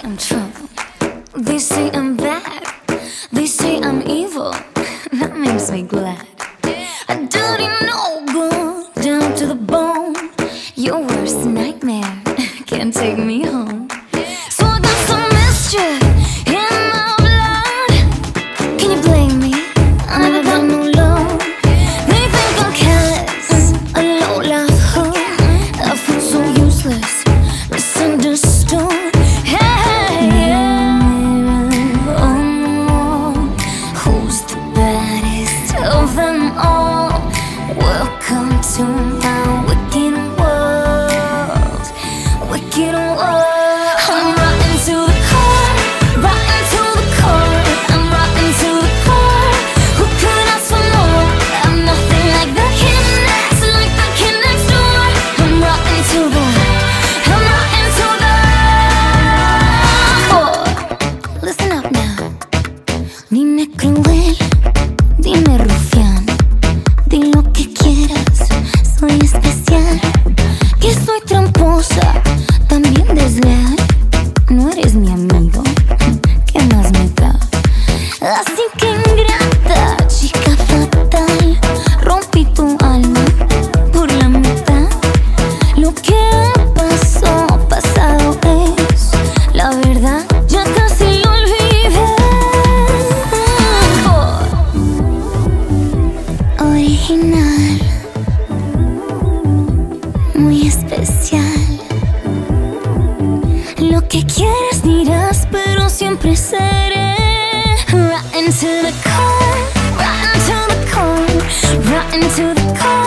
I'm trouble. They say I'm bad. They say I'm evil. That makes me glad. A dirty no good, down to the bone. Your worst nightmare can't take me home. So I got some mischief in my blood. Can you blame me? I never got no love. They think I'm careless, a low-life hood, a fool so useless, misunderstood. Hey, on the wall, who's the baddest of them all? Welcome to my wicked world, wicked world. I'm rotten to the core, rotten to the core. I'm rotten to the core. Who could ask for more? I'm nothing like the kid next door. I'm rotten to the, I'm rotten to the core. Listen up now. Dime cruel, dime rufián, di lo que quieras, soy especial. Que soy tramposa, también desleal. No eres mi amigo, ¿qué más me da? Así que ingrata, chica fatal, rompí tu alma por la mitad. Lo que pasó, pasado es, la verdad, ya casi lo olvidé. Original, muy especial. Lo que quieras dirás, pero siempre seré rotten to the core, rotten to the core, rotten to the core.